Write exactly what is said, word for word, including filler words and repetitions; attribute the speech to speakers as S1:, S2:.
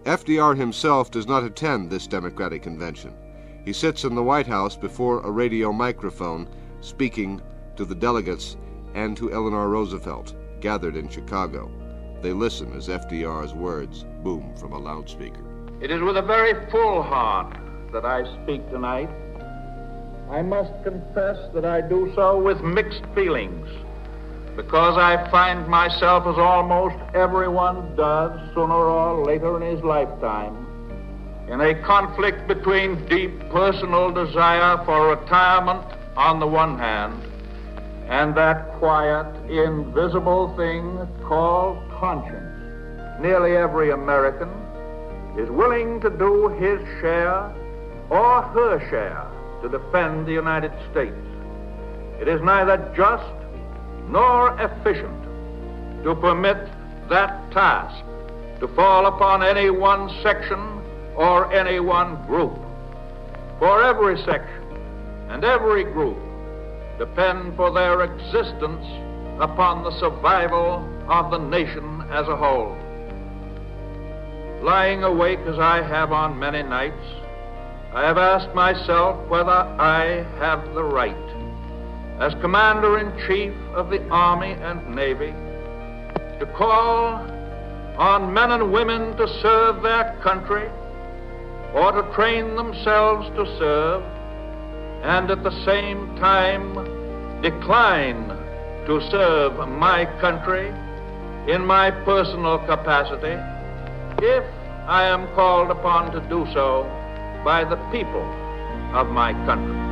S1: F D R himself does not attend this Democratic convention. He sits in the White House before a radio microphone, speaking to the delegates and to Eleanor Roosevelt, gathered in Chicago. They listen as F D R's words boom from a loudspeaker.
S2: It is with a very full heart that I speak tonight. I must confess that I do so with mixed feelings, because I find myself, as almost everyone does sooner or later in his lifetime, in a conflict between deep personal desire for retirement on the one hand and that quiet, invisible thing called conscience. Nearly every American is willing to do his share or her share to defend the United States. It is neither just nor efficient to permit that task to fall upon any one section or any one group. For every section and every group depend for their existence upon the survival of the nation as a whole. Lying awake as I have on many nights, I have asked myself whether I have the right, as Commander-in-Chief of the Army and Navy, to call on men and women to serve their country or to train themselves to serve, and at the same time decline to serve my country in my personal capacity if I am called upon to do so by the people of my country.